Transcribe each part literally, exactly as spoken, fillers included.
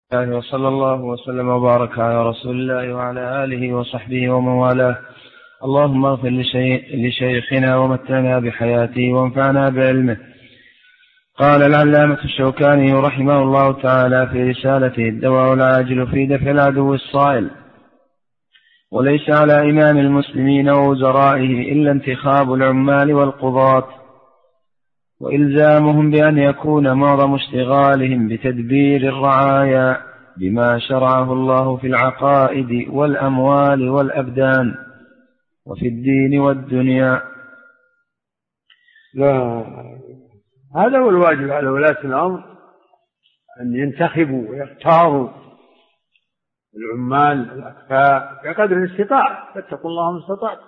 وصلى الله وسلم وبارك على رسول الله وعلى آله وصحبه ومن والاه. اللهم اغفر لشي... لشيخنا ومتعنا بحياته وانفعنا بعلمه. قال العلامة الشوكاني رحمه الله تعالى في رسالته الدواء العاجل في دفع العدو الصائل: وليس على إمام المسلمين ووزرائه إلا انتخاب العمال والقضاة، وإلزامهم بأن يكون معظم اشتغالهم بتدبير الرعايا بما شرعه الله في العقائد والأموال والأبدان وفي الدين والدنيا. لا، هذا هو الواجب على ولاة الأمر، أن ينتخبوا ويختاروا العمال الأكفاء بقدر الاستطاعة، فاتقوا الله ما استطعتم،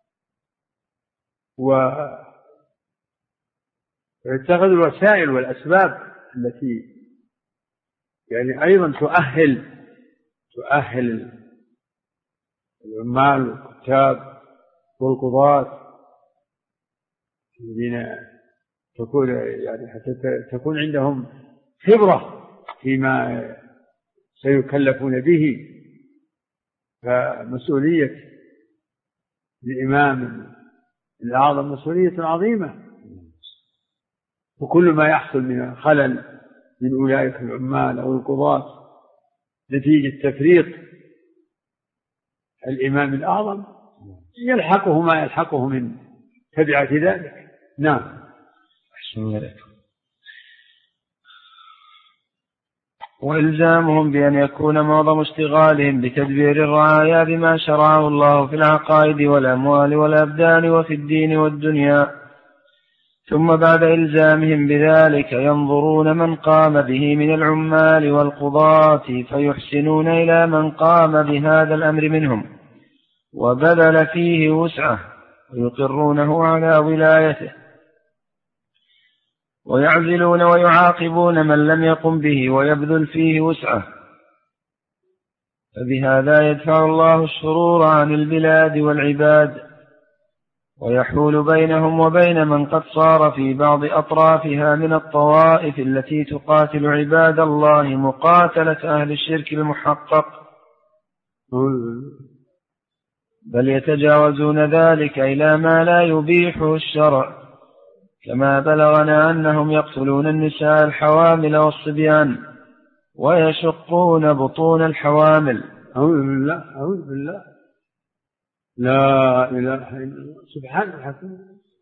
ويتخذوا الوسائل والأسباب التي يعني أيضا تؤهل تؤهل العمال والكتاب والقضاة الذين تكون يعني حتى تكون عندهم خبرة فيما سيكلفون به. فمسؤولية الإمام الأعظم مسؤولية عظيمة، وكل ما يحصل من خلل من أولئك العمال أو القضاة نتيجة تفريط الإمام الأعظم يلحقه ما يلحقه من تبعة ذلك. نعم. وإلزامهم بأن يكون معظم اشتغالهم بتدبير الرعايا بما شرعه الله في العقائد والأموال والأبدان وفي الدين والدنيا. ثم بعد إلزامهم بذلك ينظرون من قام به من العمال والقضاة فيحسنون إلى من قام بهذا الأمر منهم وبذل فيه وسعه ويقرونه على ولايته، ويعزلون ويعاقبون من لم يقم به ويبذل فيه وسعه، فبهذا يدفع الله الشرور عن البلاد والعباد ويحول بينهم وبين من قد صار في بعض أطرافها من الطوائف التي تقاتل عباد الله مقاتلة أهل الشرك المحقق، بل يتجاوزون ذلك إلى ما لا يبيحه الشرع، كما بلغنا أنهم يقتلون النساء الحوامل والصبيان ويشقون بطون الحوامل. أعوذ بالله أعوذ بالله لا إله إلا الله سبحانه الحكيم.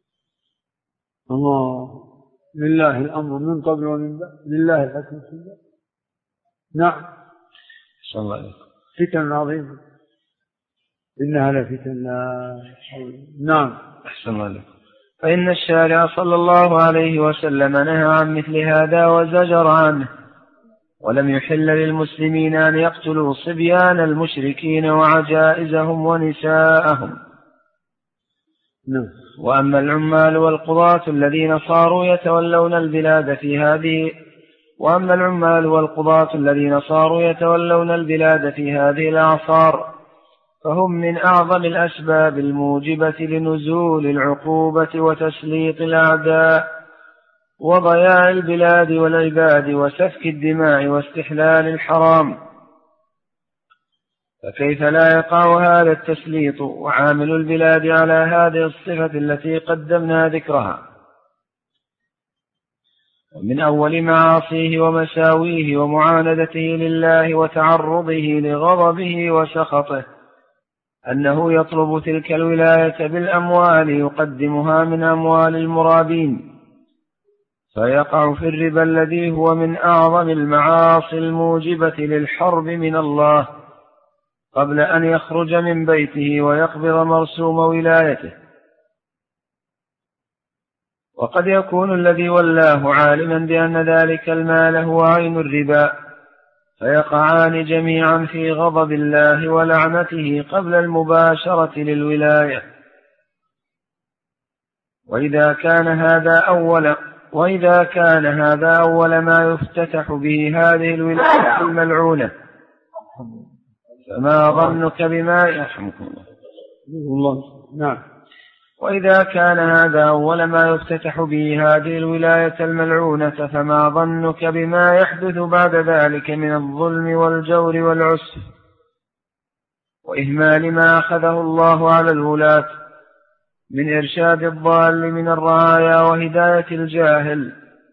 الله لله الأمر من قبل ومن بعد، لله الحكم في الله. نعم. صلى الله عليه وسلم. فتن عظيمة، إنها لفتن. لا. نعم. أحسن الله عليكم. فإن الشارع صلى الله عليه وسلم نهى عن مثل هذا وزجر عنه، ولم يحل للمسلمين أن يقتلوا صبيان المشركين وعجائزهم ونساءهم. وأما العمال والقضاة الذين صاروا يتولون البلاد في هذه وأما العمال والقضاة الذين صاروا يتولون البلاد في هذه الأعصار فهم من أعظم الأسباب الموجبة لنزول العقوبة وتسليط الأعداء وضياع البلاد والعباد وسفك الدماء واستحلال الحرام. فكيف لا يقع هذا التسليط وعامل البلاد على هذه الصفة التي قدمنا ذكرها؟ ومن أول معاصيه ومساويه ومعاندته لله وتعرضه لغضبه وسخطه أنه يطلب تلك الولاية بالأموال يقدمها من أموال المرابين، فيقع في الربا الذي هو من أعظم المعاصي الموجبة للحرب من الله قبل أن يخرج من بيته ويقبض مرسوم ولايته. وقد يكون الذي ولاه عالما بأن ذلك المال هو عين الربا، فيقعان جميعا في غضب الله ولعنته قبل المباشرة للولاية. وإذا كان هذا أولا وإذا كان هذا أول ما يفتتح به هذه الولاية الملعونة، فما ظنك بما يرحمكم الله. نعم. وإذا كان هذا أول ما يفتتح به هذه الولاية الملعونة فما ظنك بما يحدث بعد ذلك من الظلم والجور والعسر وإهمال ما أخذه الله على الولاة من إرشاد الضال من الرعايا وهداية الجاهل.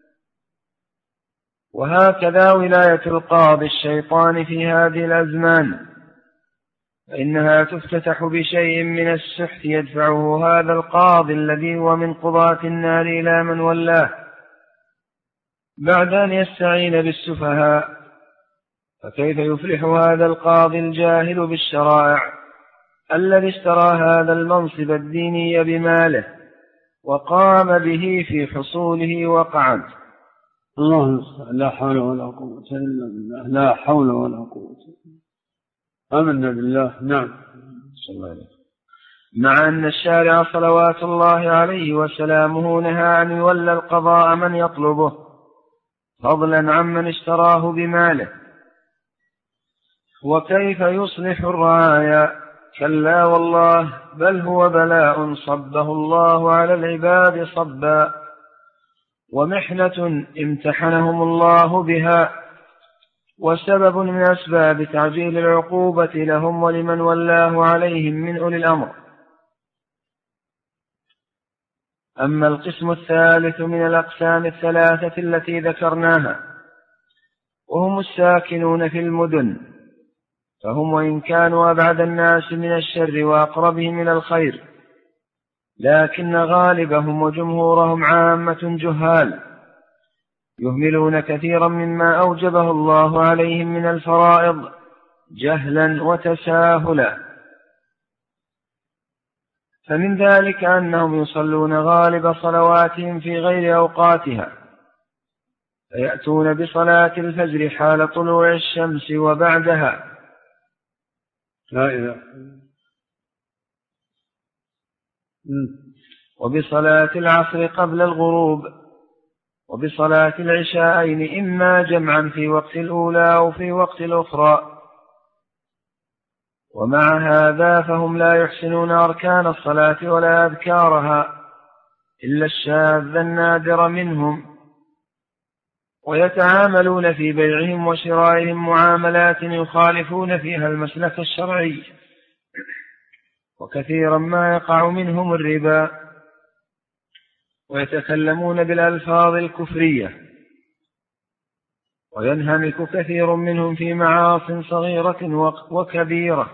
وهكذا ولاية القاضي الشيطان في هذه الأزمان، فإنها تفتتح بشيء من السحت يدفعه هذا القاضي الذي هو من قضاة النار إلى من ولاه، بعد أن يستعين بالسفهاء. فكيف يفلح هذا القاضي الجاهل بالشرائع الذي اشترى هذا المنصب الديني بماله وقام به في حصوله وقعد؟ الله لا حول ولا قوة إلا بالله، لا حول ولا قوة. آمنا بالله. نعم. صلى الله عليه وسلم. مع أن الشارع صلوات الله عليه وسلامه نهى أن يولى القضاء من يطلبه فضلا عمن اشتراه بماله. وكيف يصلح الرعايا؟ كلا والله، بل هو بلاء صبه الله على العباد صبا، ومحنة امتحنهم الله بها، وسبب من أسباب تعجيل العقوبة لهم ولمن ولاه عليهم من أولي الأمر. أما القسم الثالث من الأقسام الثلاثة التي ذكرناها وهم الساكنون في المدن، فهم وإن كانوا أبعد الناس من الشر وأقربهم إلى الخير، لكن غالبهم وجمهورهم عامة جهال يهملون كثيرا مما أوجبه الله عليهم من الفرائض جهلا وتساهلا. فمن ذلك أنهم يصلون غالب صلواتهم في غير أوقاتها، فيأتون بصلاة الفجر حال طلوع الشمس وبعدها، لا إله، وبصلاة العصر قبل الغروب، وبصلاة العشاءين إما جمعا في وقت الأولى أو في وقت الأخرى. ومع هذا فهم لا يحسنون أركان الصلاة ولا أذكارها إلا الشاذ النادر منهم، ويتعاملون في بيعهم وشرائهم معاملات يخالفون فيها المسلك الشرعي، وكثيرا ما يقع منهم الربا، ويتكلمون بالألفاظ الكفرية، وينهمك كثير منهم في معاص صغيرة وكبيرة،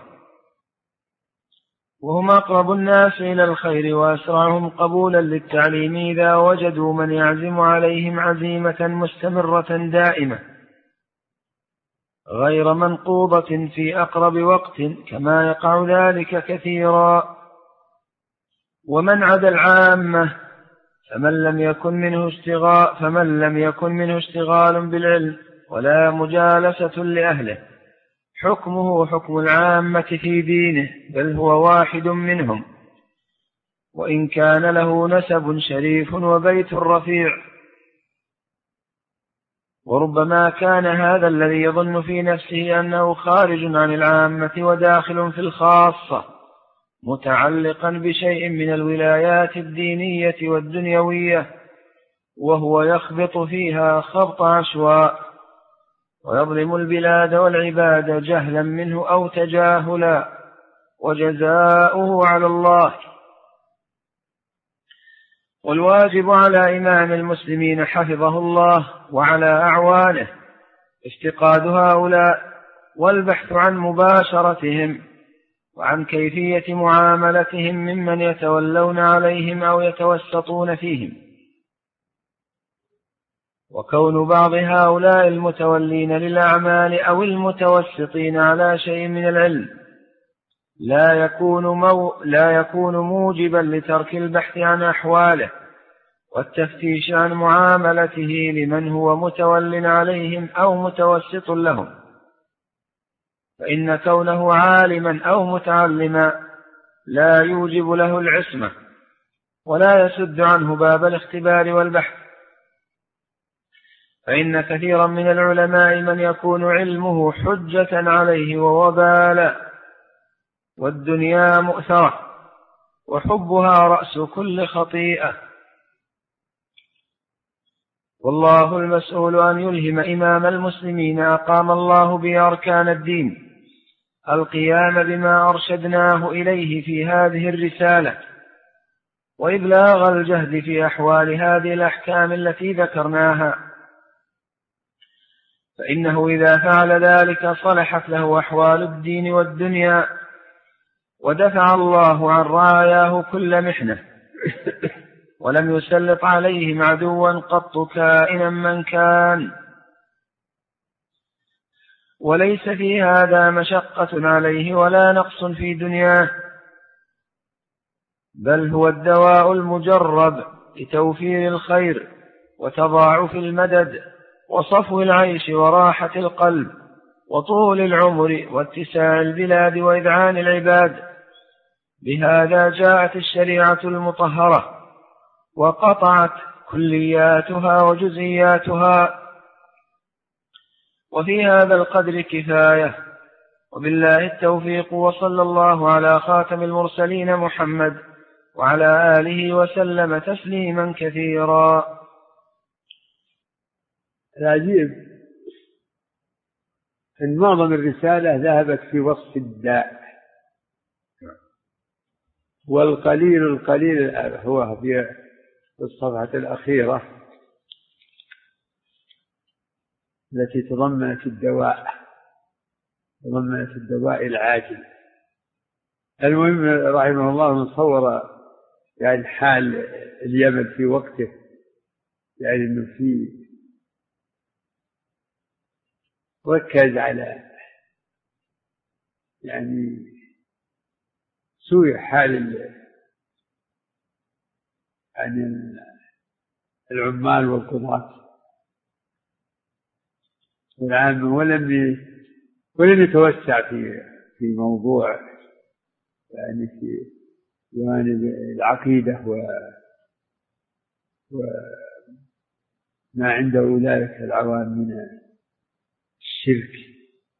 وهم أقرب الناس إلى الخير وأسرعهم قبولا للتعليم إذا وجدوا من يعزم عليهم عزيمة مستمرة دائمة غير منقوضة في أقرب وقت، كما يقع ذلك كثيرا. ومن عدا العامة فمن لم يكن منه اشتغال فمن لم يكن منه اشتغال بالعلم ولا مجالسة لأهله حكمه حكم العامة في دينه، بل هو واحد منهم، وإن كان له نسب شريف وبيت رفيع. وربما كان هذا الذي يظن في نفسه أنه خارج عن العامة وداخل في الخاصة متعلقا بشيء من الولايات الدينية والدنيوية، وهو يخبط فيها خبط عشواء ويظلم البلاد والعباد جهلا منه أو تجاهلا، وجزاؤه على الله. والواجب على إمام المسلمين حفظه الله وعلى أعوانه افتقاد هؤلاء والبحث عن مباشرتهم وعن كيفية معاملتهم ممن يتولون عليهم أو يتوسطون فيهم. وكون بعض هؤلاء المتولين للأعمال أو المتوسطين على شيء من العلم لا يكون, مو لا يكون موجبا لترك البحث عن أحواله والتفتيش عن معاملته لمن هو متول عليهم أو متوسط لهم، فإن كونه عالما أو متعلما لا يوجب له العصمة ولا يسد عنه باب الاختبار والبحث. فإن كثيرا من العلماء من يكون علمه حجة عليه ووبالا، والدنيا مؤثرة، وحبها رأس كل خطيئة. والله المسؤول أن يلهم إمام المسلمين أقام الله به أركان الدين القيام بما أرشدناه إليه في هذه الرسالة، وإبلاغ الجهد في أحوال هذه الأحكام التي ذكرناها، فإنه إذا فعل ذلك صلحت له أحوال الدين والدنيا، ودفع الله عن رعاياه كل محنة، ولم يسلط عليهم عدوا قط كائنا من كان. وليس في هذا مشقة عليه ولا نقص في دنياه، بل هو الدواء المجرب لتوفير الخير وتضاعف المدد وصفو العيش وراحة القلب وطول العمر واتساع البلاد وإذعان العباد. بهذا جاءت الشريعة المطهرة وقطعت كلياتها وجزئياتها. وفي هذا القدر كفاية، وبالله التوفيق، وصلى الله على خاتم المرسلين محمد وعلى آله وسلم تسليما كثيرا. العجيب أن معظم الرسالة ذهبت في وصف الداء، والقليل القليل هو في الصفحة الأخيرة التي تضمنت الدواء تضمنت الدواء العاجل. المهم رحمه الله نصور يعني حال اليمن في وقته، يعني انه في ركز على يعني سوء حال يعني العمال والقضاة والعامة، ولم ولم يتوسع في في موضوع يعني في جوانب العقيدة و وما عند أولئك العوام من الشرك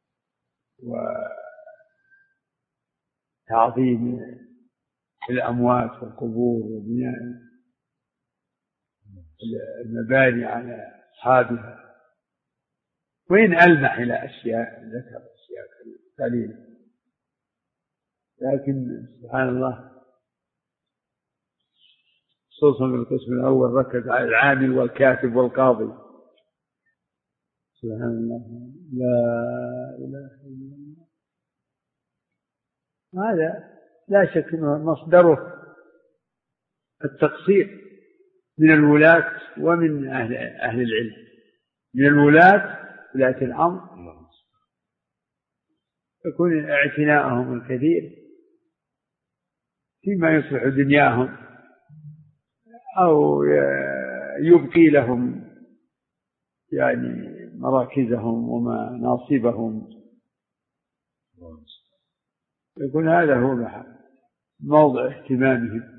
وتعظيم الأموات والقبور وبناء المباني على أصحابها، وإن ألمح إلى أشياء ذكر أشياء قليلة، لكن سبحان الله خصوصا في القسم الأول ركز على العامل والكاتب والقاضي. سبحان الله، لا إله إلا الله. هذا لا شك أنه مصدره التقصير من الولاة ومن أهل, أهل العلم، من الولاة ولاة الأمر يكون اعتناءهم الكثير فيما يصلح دنياهم أو يبقي لهم يعني مراكزهم ومناصبهم، يكون هذا هو موضع اهتمامهم.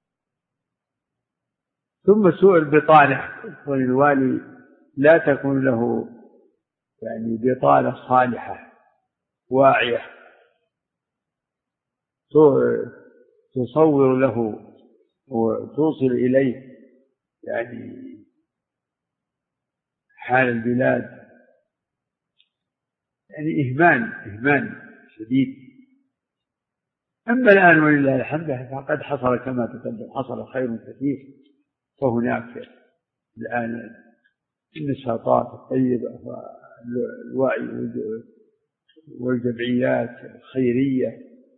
ثم سوء البطانة، والوالي لا تكون له يعني بطانة صالحة واعية تصور له وتوصل إليه يعني حال البلاد، يعني إهمال إهمال شديد. أما الآن ولله الحمد فقد حصل كما تقدم، حصل خير كثير، فهناك الآن النشاطات الطيبة والوعي والجمعيات الخيرية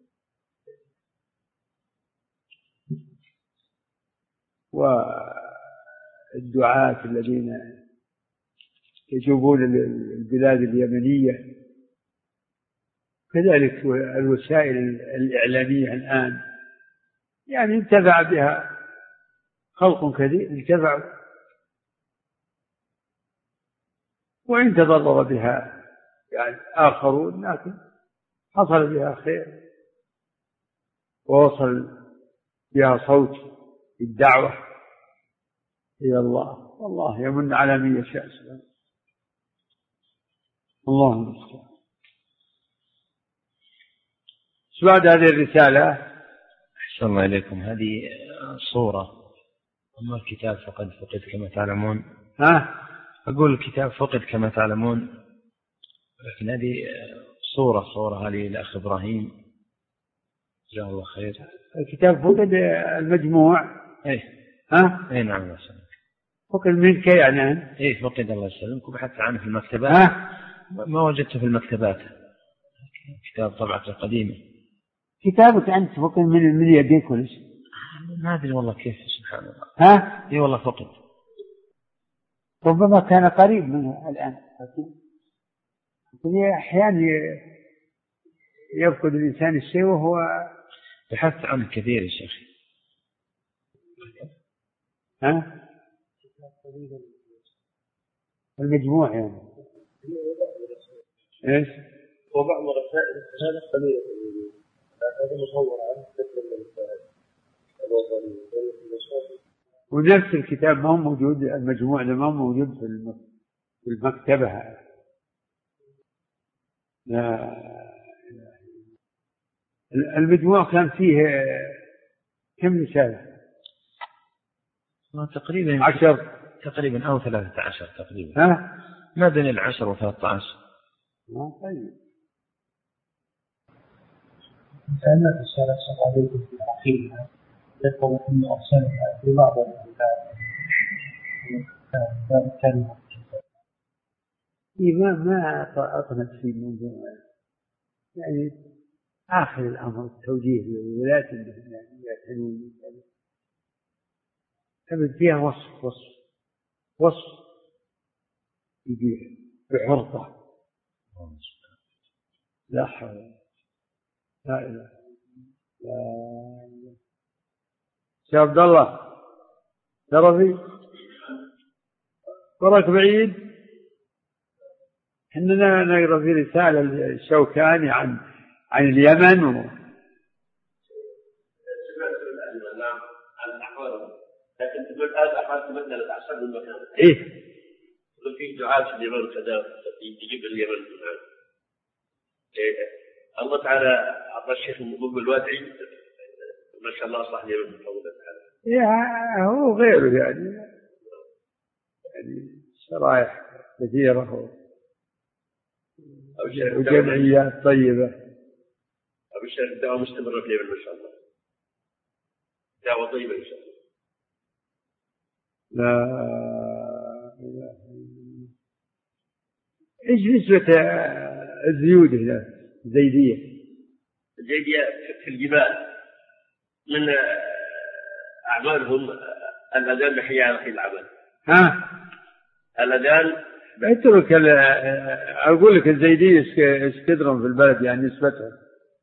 والدعاة الذين يجوبون البلاد اليمنية، كذلك الوسائل الإعلامية الآن يعني انتفع بها خلق كثير، انتفعوا، وإن تضرر بها يعني آخرون، لكن حصل بها خير ووصل بها صوت الدعوة إلى الله، والله يمن على من يشاء. اللهم استعان. بعد هذه الرسالة أحسن الله إليكم. هذه صورة، أما الكتاب فقد فقد كما تعلمون. ها؟ أقول الكتاب فقد كما تعلمون، لكن هذه صورة صورة هذه الأخ إبراهيم جزاه الله خير. الكتاب فقد المجموع. إيه. ها؟ إيه نعم الله يسلمك. فقد منك يعني؟ إيه فقد الله يسلمك، وبحثت عنه في المكتبات. ها؟ ما وجدته في المكتبات، كتاب طبعته قديمة. كتابك أنت فقد من من يديك ولا شيء؟ ما أدري والله كيف، سبحان الله. ها؟ إيه والله فقد. ربما كان قريب منه الآن، لكن أحيانا يفقد الإنسان الشيء وهو. بحثت عنه كثير يا شيخ. ها؟ المجموع يعني. إيش؟ وبعض رسائل هذا قليلة هذا مصور عنه كثير من الوطني. ونفس الكتاب ما هو موجود، المجموع ده ما هو موجود في المكتبة. لا، المجموع كان فيه كم رسالة؟ تقريبا عشر تقريبا أو ثلاثة عشر تقريبا. ها؟ ما بين العشر وثلاثة عشر. طيب. كانت رسالة صلى عليكم في الأخير يقول أن أرسلها في بعض الكتاب كان ما ما أطنت في الموضوع يعني. آخر الأمر التوجيه للولاة اللي يعتنون تبد فيها وصف وصف وصف يجيه بحرطة. لا حول لا إله لا. يا عبد الله ترى وراك بعيد. إننا نقرأ في رسالة الشوكاني عن عن اليمن و... لكن تقول هذا أحد مثلا الأحسن من مكان. إيه. تقول فيه دعاء في اليمن كذا يجيب اليمن. إيه. الله تعالى أعطى الشيخ المقبل الوادعي ما شاء الله أصلح اليمن من فضل تعالى. إيه هو غيره يعني يعني شرائح كثيرة وجمعيات طيبة. أبو الشيخ الدعوة مستمرة في اليمن ما شاء الله، دعوة طيبة إن شاء الله. لا إيش نسبة الزيود هنا زيدية؟ الزيدية في الجبال من أعمالهم الأذان بحياة على خير العمل. ها؟ الأذان اترك أقول لك الزيدية إيش كدرهم في البلد يعني نسبتهم.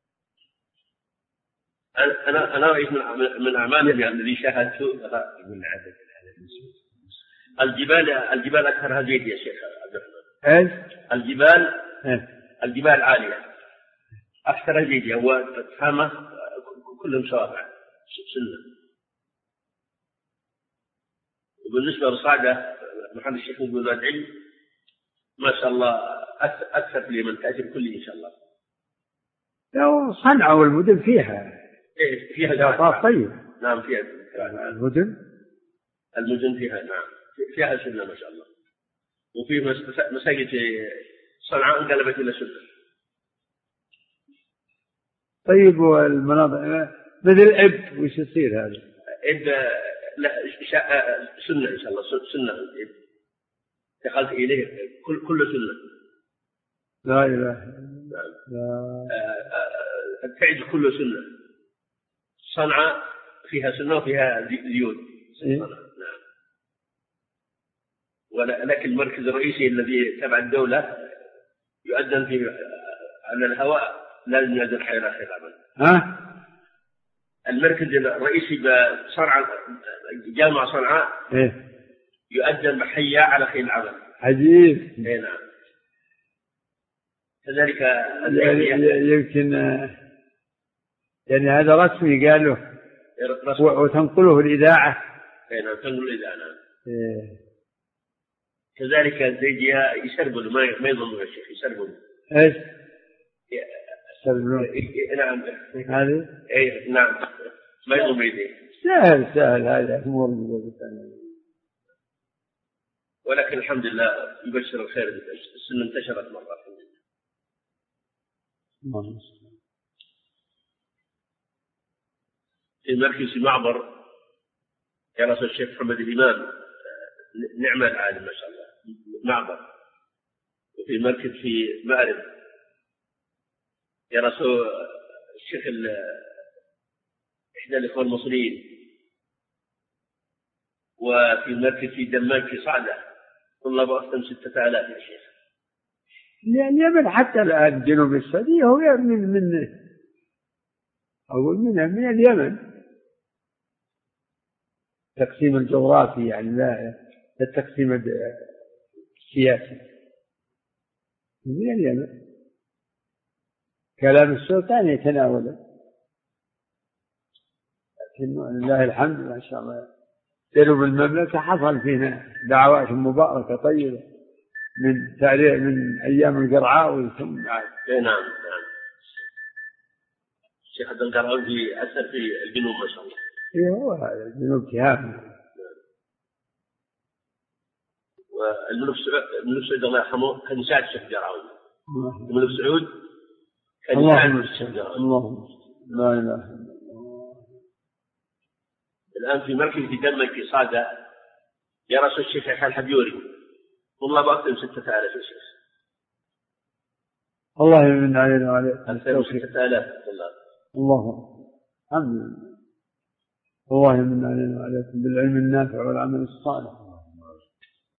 أنا أنا رأيت من من أعمالهم يعني الذي شاهدته يقول عدد الجبال الجبال أكثرها زيد يا شيخ عبد الرحمن. إيش؟ الجبال إيه؟ الجبال عالية أكثرها زيد هو تفهمه كلهم شوارع سنة. وبالنسبة للصعدة محل الشيخ يقول العلم ما شاء الله أكثر في اليمن تأثير كله إن شاء الله. لو صنعاء والمدن فيها إيه فيها جاطات طيب. نعم فيها المدن المدن فيها نعم فيها سنة ما شاء الله. وفي مساجد صنعاء انقلبت إلى سنة. طيب والمناطق مثل إب وش يصير هذا؟ إب لا سنة إن شاء الله سنة إب دخلت إليه كل كل سنة. لا إله إلا الله. التعج كله سنة. صنعاء فيها سنة وفيها زيود. إيه؟ نعم. ولكن المركز الرئيسي الذي تبع الدولة يؤذن في على الهواء لازم يؤذن حي على خير العمل. ها؟ المركز الرئيسي بصنعاء جامعة صنعاء إيه؟ يؤذن بحي على خير العمل. عجيب. إيه نعم. كذلك يمكن يعني هذا رسمي قالوا وتنقله الإذاعة. إيه نعم تنقل الإذاعة نعم. إيه. كذلك الزيدية يسربون ما ما يظنون الشيخ يسربون. إيش؟ يسربون. نعم. هذه؟ إيه نعم ما يضم يديه. سهل سهل هذا أمور. ولكن الحمد لله يبشر الخير، السنة انتشرت مرة. الله. في مركز معبر يرى الشيخ محمد الإمام نعم العالم ما شاء الله معبر. وفي مركز في مأرب يرى الشيخ إحدى الإخوان المصريين. وفي مركز في دمام في صعدة طلاب أكثر من ستة آلاف يا شيخ. اليمن حتى الآن جنوب السعودية هو من من أول منها من اليمن. تقسيم الجغرافي يعني لا التقسيم السياسي من اليمن. كلام السلطان يتناوله، لكن لله الحمد ما شاء الله جنوب المملكة حصل فينا دعوات مباركة طيبة من تاريخ من أيام القرعاوي ثم بعد. نعم نعم. الشيخ عبد القرعاوي أثر في الجنوب ما شاء الله. إيه هو هذا الجنوب تهاب. والملك سعود الملك سعود الله يرحمه كان يساعد الشيخ القرعاوي. الملك سعود كان يساعد الشيخ القرعاوي. الله لا إله إلا الله. الآن في مركز في دمك في صادة يرى الشيخ يحيى الحبيوري طلاب أكثر من ستة آلاف يا شيخ. الله يمن علينا وعليك. أكثر من ستة آلاف طلاب. الله الحمد لله. الله يمن علينا وعليكم بالعلم النافع والعمل الصالح.